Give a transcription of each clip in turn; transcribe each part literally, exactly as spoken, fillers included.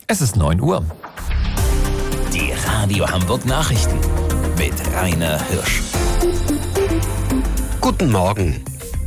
Es ist neun Uhr. Die Radio Hamburg Nachrichten mit Rainer Hirsch. Guten Morgen.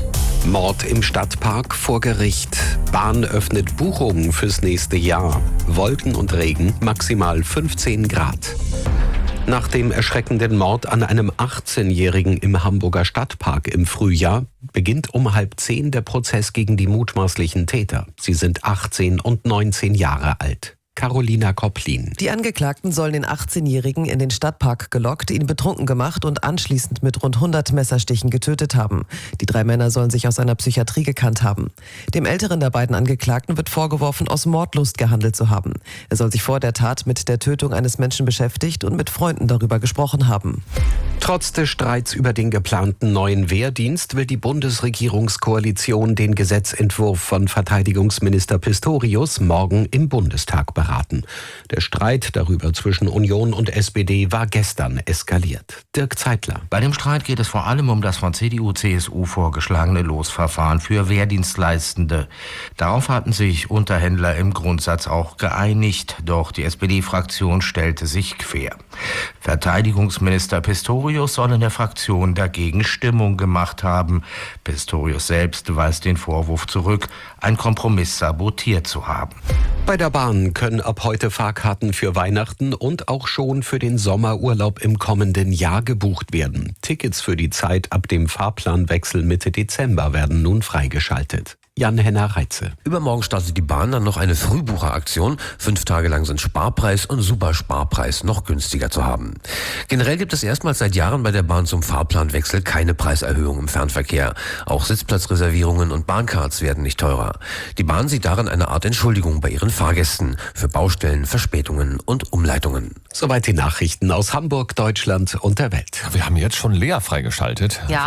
Mord im Stadtpark vor Gericht. Bahn öffnet Buchungen fürs nächste Jahr. Wolken und Regen, maximal fünfzehn Grad. Nach dem erschreckenden Mord an einem achtzehnjährigen im Hamburger Stadtpark im Frühjahr beginnt um halb zehn der Prozess gegen die mutmaßlichen Täter. Sie sind achtzehn und neunzehn Jahre alt. Carolina Kopplin. Die Angeklagten sollen den achtzehnjährigen in den Stadtpark gelockt, ihn betrunken gemacht und anschließend mit rund hundert Messerstichen getötet haben. Die drei Männer sollen sich aus einer Psychiatrie gekannt haben. Dem älteren der beiden Angeklagten wird vorgeworfen, aus Mordlust gehandelt zu haben. Er soll sich vor der Tat mit der Tötung eines Menschen beschäftigt und mit Freunden darüber gesprochen haben. Trotz des Streits über den geplanten neuen Wehrdienst will die Bundesregierungskoalition den Gesetzentwurf von Verteidigungsminister Pistorius morgen im Bundestag beraten. Der Streit darüber zwischen Union und S P D war gestern eskaliert. Dirk Zeitler. Bei dem Streit geht es vor allem um das von C D U C S U vorgeschlagene Losverfahren für Wehrdienstleistende. Darauf hatten sich Unterhändler im Grundsatz auch geeinigt, doch die S P D-Fraktion stellte sich quer. Verteidigungsminister Pistorius soll in der Fraktion dagegen Stimmung gemacht haben. Pistorius selbst weist den Vorwurf zurück, einen Kompromiss sabotiert zu haben. Bei der Bahn können ab heute Fahrkarten für Weihnachten und auch schon für den Sommerurlaub im kommenden Jahr gebucht werden. Tickets für die Zeit ab dem Fahrplanwechsel Mitte Dezember werden nun freigeschaltet. Jan-Henner Reitze. Übermorgen startet die Bahn dann noch eine Frühbucheraktion. Fünf Tage lang sind Sparpreis und Supersparpreis noch günstiger zu haben. Generell gibt es erstmals seit Jahren bei der Bahn zum Fahrplanwechsel keine Preiserhöhung im Fernverkehr. Auch Sitzplatzreservierungen und Bahncards werden nicht teurer. Die Bahn sieht darin eine Art Entschuldigung bei ihren Fahrgästen für Baustellen, Verspätungen und Umleitungen. Soweit die Nachrichten aus Hamburg, Deutschland und der Welt. Wir haben jetzt schon Lea freigeschaltet. Ja.